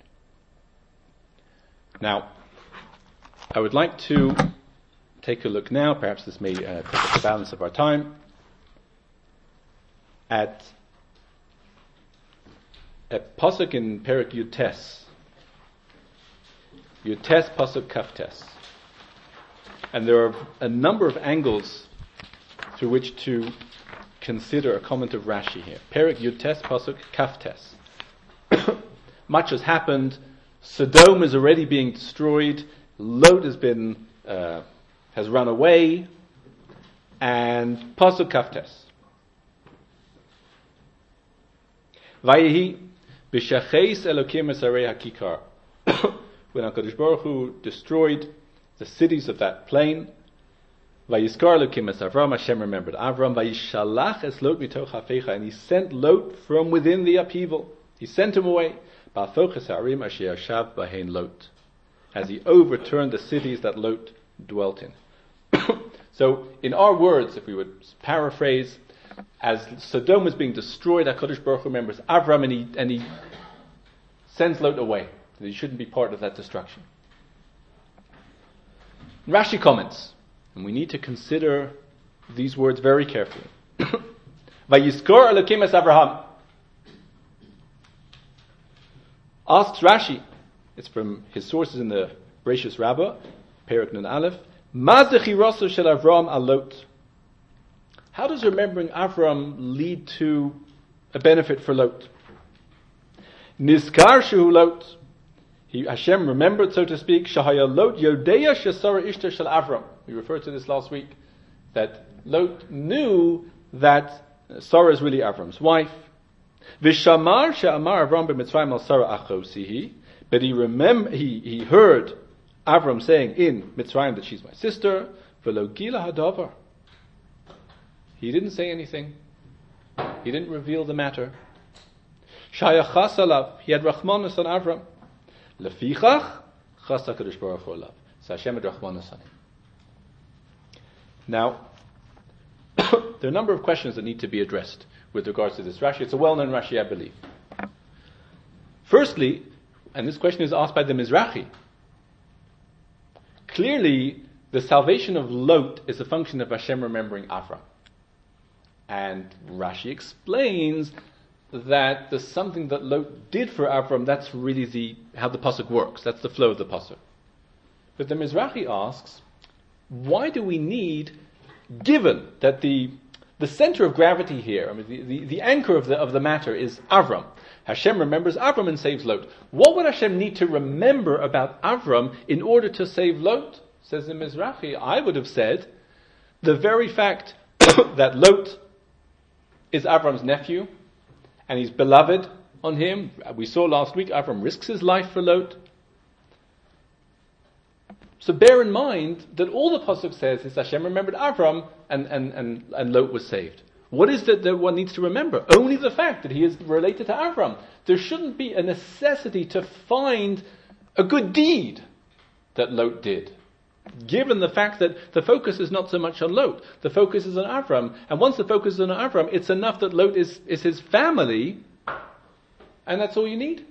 Now, I would like to take a look now, perhaps this may take up the balance of our time, at a pasuk in Perek Yutes pasuk Kaftes, and there are a number of angles through which to consider a comment of Rashi here. Perek Yutes pasuk Kaftes. Much has happened. Sodom is already being destroyed. Lot has run away, and pasuk Kaftes. Vayehi b'shacheis Elokim esarei hakikar. When HaKadosh Baruch Hu destroyed the cities of that plain, Vayiskar Elokim es Avram, Hashem remembered Avram, Vayishalach es Lot mitoch hafecha, and He sent Lot from within the upheaval. He sent him away. Ba'foches ha'arim asher yashav bahein Lot, as He overturned the cities that Lot dwelt in. So, in our words, if we would paraphrase, as Sodom was being destroyed, HaKadosh Baruch Hu remembers Avram and he sends Lot away. That he shouldn't be part of that destruction. Rashi comments, and we need to consider these words very carefully. Vayiskor Elokim es Avraham. Asks Rashi, it's from his sources in the Bereshis Rabbah, Perek Nun Aleph, Ma zechiroso shel Avram al Lot. How does remembering Avram lead to a benefit for Lot? Nizkar shehu Lot. Hashem remembered, so to speak, Shahaya Lot Yodeya Shesara Ishtar Shel Avram. We referred to this last week, that Lot knew that Sarah is really Avram's wife. Vishamar she'amar Avram b'mitzrayim al Sarah achosihi. But he heard Avram saying in Mitzrayim that she's my sister. V'lo gila hadavar. He didn't say anything. He didn't reveal the matter. Shayachas alav. He had rachmanus on Avram. Lefichach chas HaKadosh Baruch Hu alav. So Hashem ed Rachmana Sanim. Now, there are a number of questions that need to be addressed with regards to this Rashi. It's a well-known Rashi, I believe. Firstly, and this question is asked by the Mizrahi, clearly the salvation of Lot is a function of Hashem remembering Avram. And Rashi explains that there's something that Lot did for Avram. That's really how the pasuk works. That's the flow of the pasuk. But the Mizrahi asks, why do we need, given that the center of gravity here, I mean, the anchor of the matter is Avram. Hashem remembers Avram and saves Lot. What would Hashem need to remember about Avram in order to save Lot? Says the Mizrahi, I would have said the very fact that Lot is Avram's nephew and he's beloved on him. We saw last week Avram risks his life for Lot. So bear in mind that all the pasuk says is Hashem remembered Avram and Lot was saved. What is that one needs to remember? Only the fact that he is related to Avram. There shouldn't be a necessity to find a good deed that Lot did, given the fact that the focus is not so much on Lot. The focus is on Avram. And once the focus is on Avram, it's enough that Lot is his family, and that's all you need.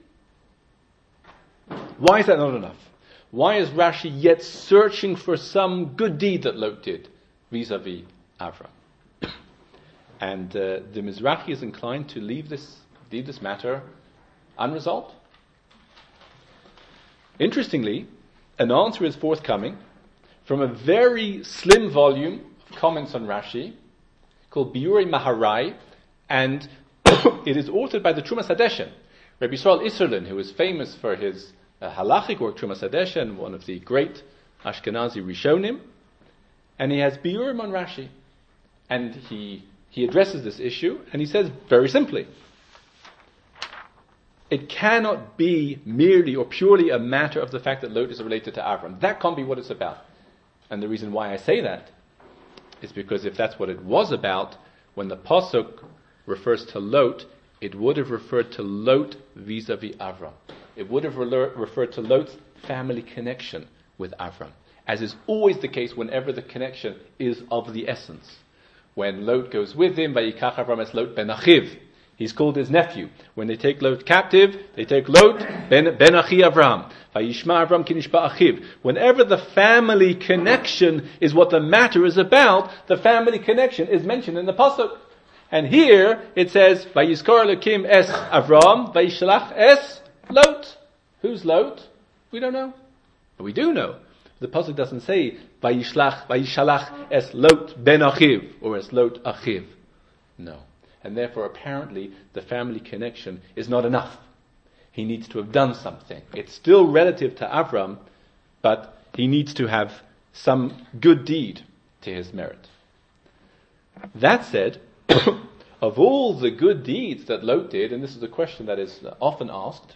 Why is that not enough? Why is Rashi yet searching for some good deed that Lot did vis-a-vis Avram? And the Mizrahi is inclined to leave this matter unresolved. Interestingly, an answer is forthcoming from a very slim volume of comments on Rashi called Biurei Maharai, and it is authored by the Trumas Hadeshen, Rabbi Yisrael Isserlin, who is famous for his halachic work, Trumas Hadeshen, one of the great Ashkenazi Rishonim, and he has Biurim on Rashi, and he addresses this issue, and he says very simply, it cannot be merely or purely a matter of the fact that Lot is related to Avram. That can't be what it's about. And the reason why I say that is because if that's what it was about, when the pasuk refers to Lot, it would have referred to Lot vis-a-vis Avram. It would have referred to Lot's family connection with Avram, as is always the case whenever the connection is of the essence. When Lot goes with him, Vayikach Avram es Lot ben Achiv. He's called his nephew. When they take Lot captive, they take Lot ben Achi Avram. Vayishma Avram ki nishba Achiv. Whenever the family connection is what the matter is about, the family connection is mentioned in the pasuk. And here it says, Vayizkor Elokim es Avram, Vayishalach es Lot. Who's Lot? We don't know. But we do know. The pasuk doesn't say Vayishalach es Lot ben Achiv or es Lot Achiv. No. And therefore apparently the family connection is not enough. He needs to have done something. It's still relative to Avram, but he needs to have some good deed to his merit. That said, of all the good deeds that Lot did, and this is a question that is often asked,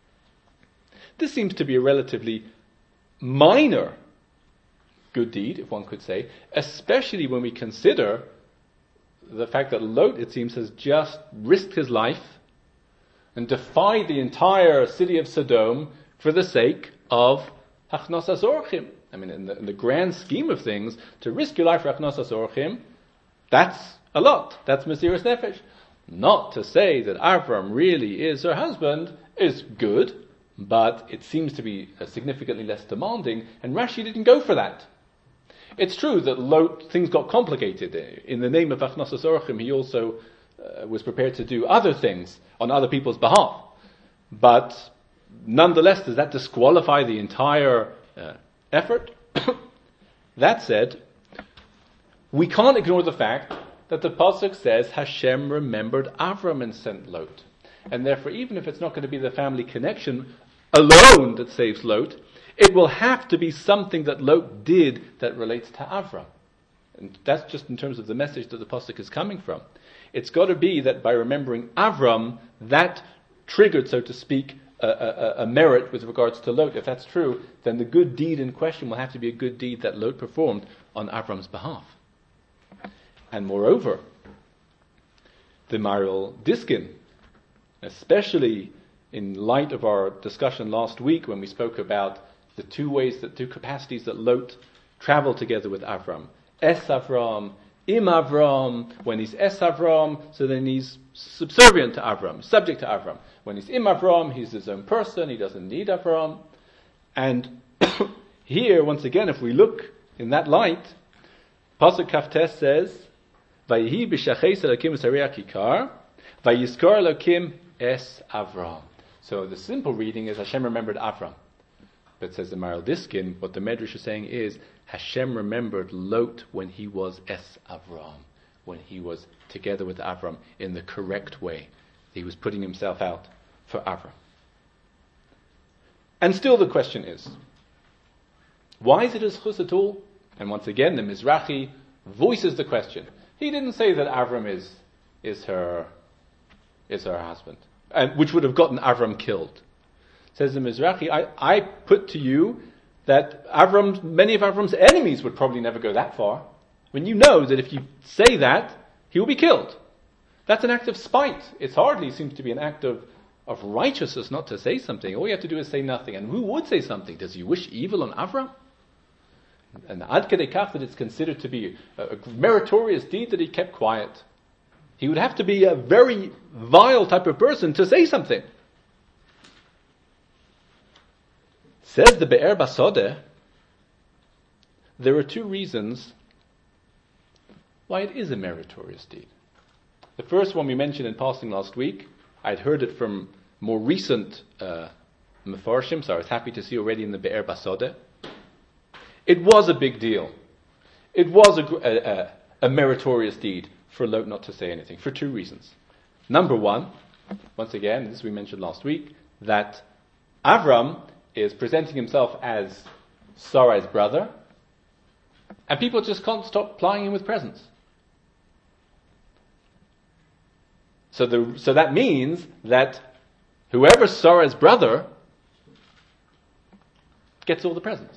this seems to be a relatively minor good deed, if one could say, especially when we consider the fact that Lot, it seems, has just risked his life and defied the entire city of Sodom for the sake of Hachnosas Orchim. I mean, in the grand scheme of things, to risk your life for Hachnosas Orchim, that's a lot. That's Mesiras Nefesh. Not to say that Avram really is her husband is good, but it seems to be significantly less demanding, and Rashi didn't go for that. It's true that Lot, things got complicated. In the name of Hachnosas Orchim, he also was prepared to do other things on other people's behalf. But nonetheless, does that disqualify the entire effort? That said, we can't ignore the fact that the pasuk says Hashem remembered Avram and sent Lot. And therefore, even if it's not going to be the family connection alone that saves Lot, it will have to be something that Lot did that relates to Avram. And that's just in terms of the message that the pasuk is coming from. It's got to be that by remembering Avram, that triggered, so to speak, a merit with regards to Lot. If that's true, then the good deed in question will have to be a good deed that Lot performed on Avram's behalf. And moreover, the Maharil Diskin, especially in light of our discussion last week when we spoke about the two capacities that Lot traveled together with Avram. Es Avram, Im Avram. When he's Es Avram, so then he's subservient to Avram, subject to Avram. When he's Im Avram, he's his own person, he doesn't need Avram. And here, once again, if we look in that light, Pasuk Kaftes says, Vayihi b'shacheis Elokim Sareach Kikar, Vayizkor Elokim Es Avram. So the simple reading is Hashem remembered Avram. But says the Maral Diskin, what the Medrash is saying is Hashem remembered Lot when he was Es Avram, when he was together with Avram in the correct way. He was putting himself out for Avram. And still the question is, why is it a zchus at all? And once again, the Mizrahi voices the question. He didn't say that Avram is her husband, and which would have gotten Avram killed. Says the Mizrahi, I put to you that many of Avram's enemies would probably never go that far. When you know that if you say that, he will be killed. That's an act of spite. It hardly seems to be an act of righteousness not to say something. All you have to do is say nothing. And who would say something? Does he wish evil on Avram? And ad kedei kach that it's considered to be a meritorious deed that he kept quiet. He would have to be a very vile type of person to say something. Says the Be'er Basodeh, there are two reasons why it is a meritorious deed. The first one we mentioned in passing last week. I'd heard it from more recent Mefarshim, so I was happy to see already in the Be'er Basodeh. It was a big deal. It was a meritorious deed for Lot not to say anything, for two reasons. Number one, once again, this we mentioned last week, that Avram is presenting himself as Sarai's brother, and people just can't stop plying him with presents. So that means that whoever's Sarai's brother gets all the presents.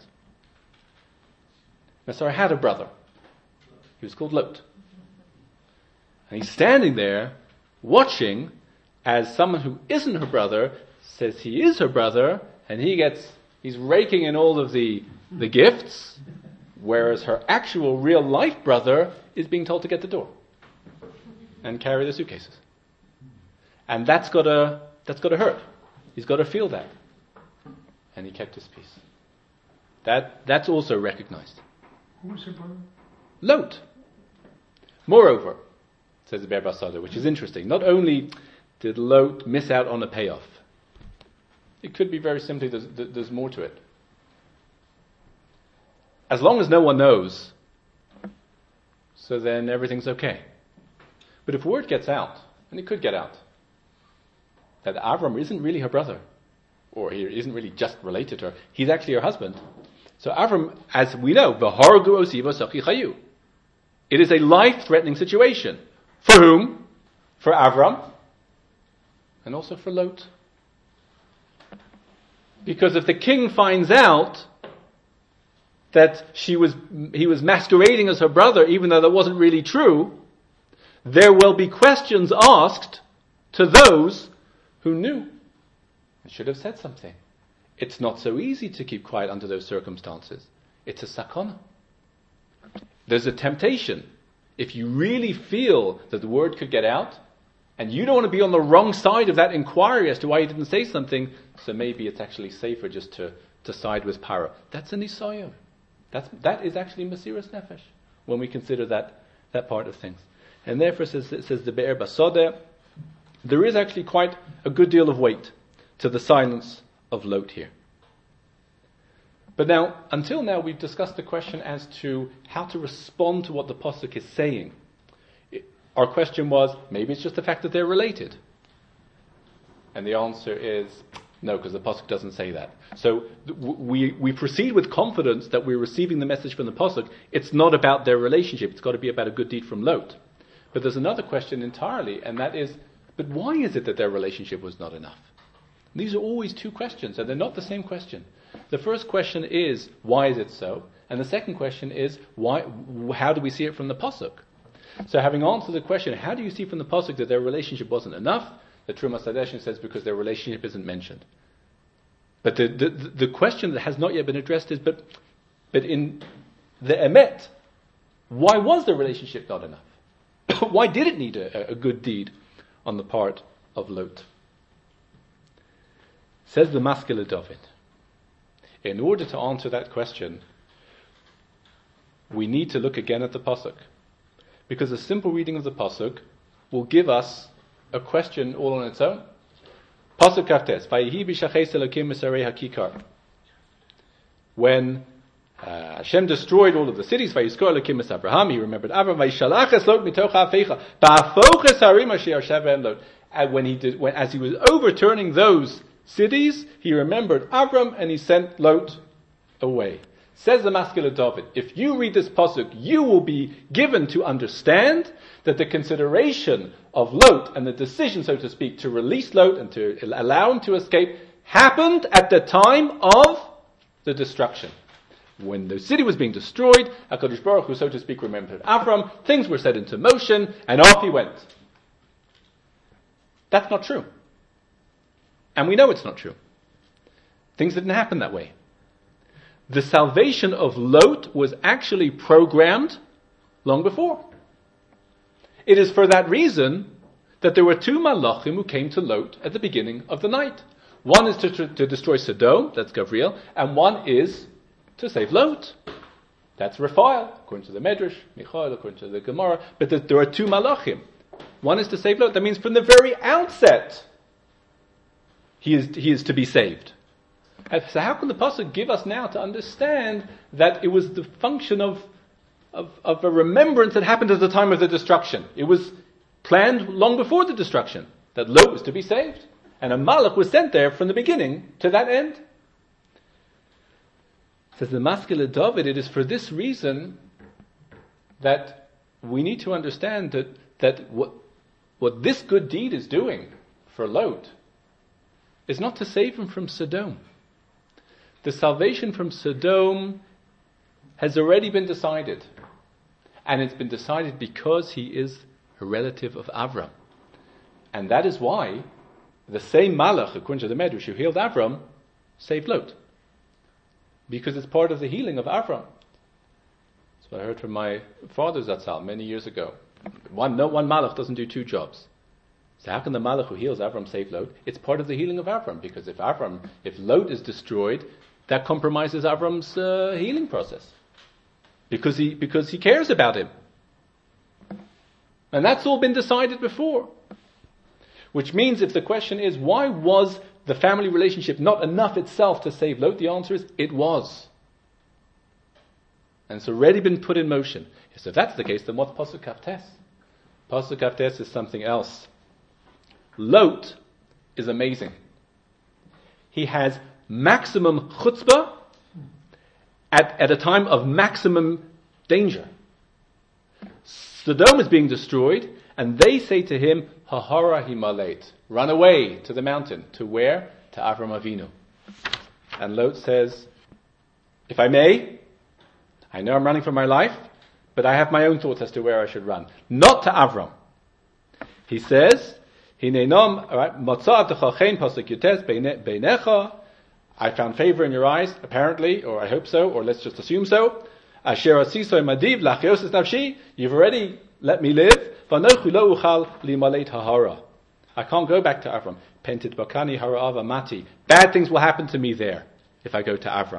Now Sarai had a brother. He was called Lot. And he's standing there watching as someone who isn't her brother says he is her brother, and he's raking in all of the gifts, whereas her actual real life brother is being told to get the door and carry the suitcases. And that's got to hurt. He's got to feel that. And he kept his peace. That's also recognized. Who was her brother? Lot. Moreover, says the Be'er Basodeh, which is interesting, not only did Lot miss out on a payoff, it could be very simply there's more to it. As long as no one knows, so then everything's okay. But if word gets out, and it could get out, that Avram isn't really her brother, or he isn't really just related to her, he's actually her husband. So Avram, as we know, v'hargu osiva sachi chayu. It is a life-threatening situation. For whom? For Avram, and also for Lot. Because if the king finds out that he was masquerading as her brother, even though that wasn't really true, there will be questions asked to those who knew and should have said something. It's not so easy to keep quiet under those circumstances. It's a sakana. There's a temptation. If you really feel that the word could get out, and you don't want to be on the wrong side of that inquiry as to why you didn't say something, so maybe it's actually safer just to side with Para. That's a nisayon. That is actually Mesiras Nefesh, when we consider that part of things. And therefore, says the Be'er Basodeh, there is actually quite a good deal of weight to the silence of Lot here. But now, until now, we've discussed the question as to how to respond to what the Pasuk is saying. Our question was, maybe it's just the fact that they're related. And the answer is, no, because the Pasuk doesn't say that. So we proceed with confidence that we're receiving the message from the Pasuk. It's not about their relationship. It's got to be about a good deed from Lot. But there's another question entirely, and that is, but why is it that their relationship was not enough? These are always two questions, and they're not the same question. The first question is, why is it so? And the second question is, how do we see it from the Pasuk? So having answered the question, how do you see from the Pasuk that their relationship wasn't enough? The Trumas Hadeshin says because their relationship isn't mentioned. But the question that has not yet been addressed is, but in the Emet, why was the relationship not enough? Why did it need a good deed on the part of Lot? Says the Maskele David, in order to answer that question, we need to look again at the Pasuk. Because a simple reading of the Pasuk will give us a question all on its own. Pasuk Kaftes, Vayihi b'shaches Elokim Misarei HaKikar. When Hashem destroyed all of the cities, Vayiskor Elokim es Abraham, he remembered Abraham, Vayishalach es Lot mitoch ha'afecha, ba'afoches harim asher sheva en Lot. And as he was overturning those cities, he remembered Abram and he sent Lot away. Says the Maskele David, if you read this pasuk, you will be given to understand that the consideration of Lot and the decision, so to speak, to release Lot and to allow him to escape happened at the time of the destruction. When the city was being destroyed, HaKadosh Baruch Hu, so to speak, remembered Avram, things were set into motion, and off he went. That's not true. And we know it's not true. Things didn't happen that way. The salvation of Lot was actually programmed long before. It is for that reason that there were two malachim who came to Lot at the beginning of the night. One is to destroy Sodom, that's Gabriel, and one is to save Lot. That's Raphael, according to the Medrash, Michael, according to the Gemara, but there are two malachim. One is to save Lot. That means from the very outset, he is to be saved. So how can the Pasuk give us now to understand that it was the function of a remembrance that happened at the time of the destruction? It was planned long before the destruction, that Lot was to be saved. And a malach was sent there from the beginning to that end. Says the Maskele David, it is for this reason that we need to understand that what this good deed is doing for Lot is not to save him from Sodom. The salvation from Sodom has already been decided. And it's been decided because he is a relative of Avram. And that is why the same malach, according to the Medrash, who healed Avram, saved Lot. Because it's part of the healing of Avram. That's what I heard from my father Zatzal many years ago. One malach doesn't do two jobs. So how can the malach who heals Avram save Lot? It's part of the healing of Avram. Because if Lot is destroyed, that compromises Avram's healing process. Because he cares about him. And that's all been decided before. Which means if the question is, why was the family relationship not enough itself to save Lot? The answer is, it was. And it's already been put in motion. So if that's the case, then what's Pasuk Kaftes? Pasuk Kaftes is something else. Lot is amazing. He has maximum chutzpah at a time of maximum danger. Sodom is being destroyed, and they say to him, Hahara himalet, run away to the mountain. To where? To Avram Avinu. And Lot says, if I may, I know I'm running for my life, but I have my own thoughts as to where I should run. Not to Avram. He says, Hineinom, pasuk yutes beinecha, I found favor in your eyes, apparently, or I hope so, or let's just assume so. Asher asiso madiv lachios nafshi, you've already let me live. Vanochu lo uchal limalet hahara. I can't go back to Avram. Pentit bakani hara'ava mati. Bad things will happen to me there if I go to Avram.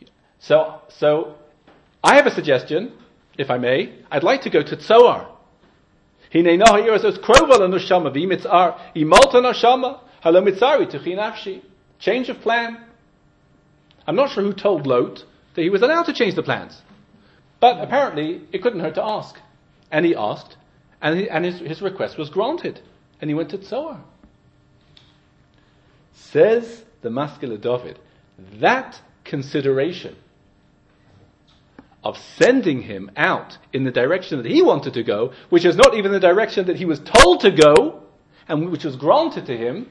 So I have a suggestion, if I may. I'd like to go to Tzoar. Hinei noha yirazos krova l'nushama v'imitzar imalta nashama halo mitzari tuchi nafshi. Change of plan. I'm not sure who told Lot that he was allowed to change the plans. But apparently, it couldn't hurt to ask. And he asked, and his request was granted. And he went to Tzoar. Says the Maskele David, that consideration of sending him out in the direction that he wanted to go, which is not even the direction that he was told to go, and which was granted to him,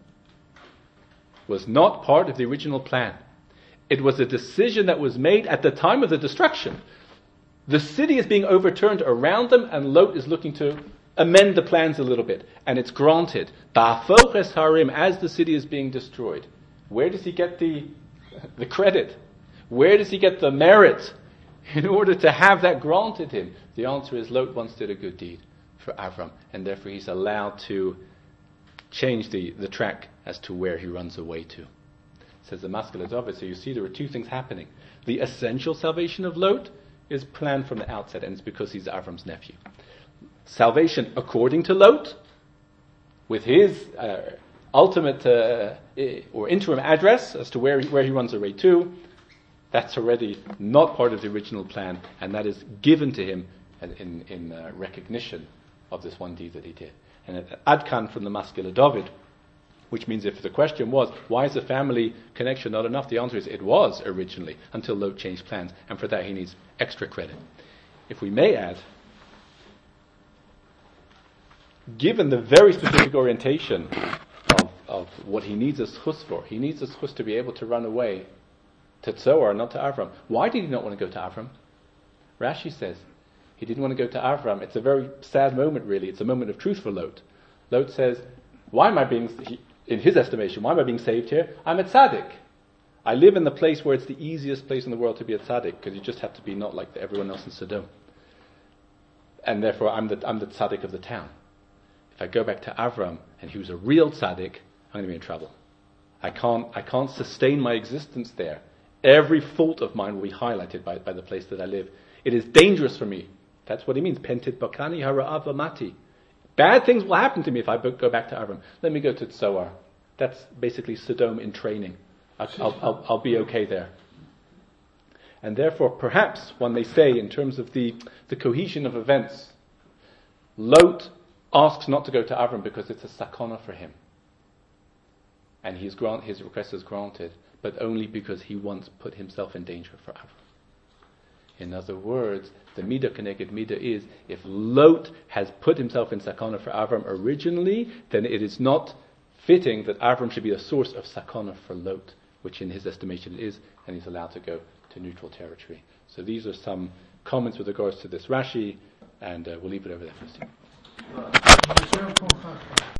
was not part of the original plan. It was a decision that was made at the time of the destruction. The city is being overturned around them, and Lot is looking to amend the plans a little bit, and it's granted. Ba'afoches harim, as the city is being destroyed. Where does he get the credit? Where does he get the merit in order to have that granted him? The answer is Lot once did a good deed for Avram, and therefore he's allowed to change the track as to where he runs away to. Says the Maskil David. So you see there are two things happening. The essential salvation of Lot is planned from the outset, and it's because he's Avram's nephew. Salvation according to Lot, with his ultimate or interim address as to where he runs away to, that's already not part of the original plan, and that is given to him in recognition of this one deed that he did. And Adkan from the Maskil David, which means if the question was, why is the family connection not enough? The answer is it was originally, until Lot changed plans, and for that he needs extra credit. If we may add, given the very specific orientation of what he needs a schus for, he needs a schus to be able to run away to Tzoar, not to Avram. Why did he not want to go to Avram? Rashi says he didn't want to go to Avram. It's a very sad moment, really. It's a moment of truth for Lot. Lot says, why am I being, in his estimation, why am I being saved here? I'm a tzaddik. I live in the place where it's the easiest place in the world to be a tzaddik, because you just have to be not like everyone else in Sodom. And therefore I'm the tzaddik of the town. If I go back to Avram and he was a real tzaddik, I'm going to be in trouble. I can't sustain my existence there. Every fault of mine will be highlighted by the place that I live. It is dangerous for me. That's what he means. Pentit bakani hara'av v'mati. Bad things will happen to me if I go back to Avram. Let me go to Tzoar. That's basically Sodom in training. I'll be okay there. And therefore, perhaps one may say, in terms of the cohesion of events, Lot asks not to go to Avram because it's a sakana for him. And his request is granted, but only because he once put himself in danger for Avram. In other words, the midah keneged midah is, if Lot has put himself in sakana for Avram originally, then it is not fitting that Avram should be a source of sakana for Lot, which in his estimation it is, and he's allowed to go to neutral territory. So these are some comments with regards to this Rashi, and we'll leave it over there for a second.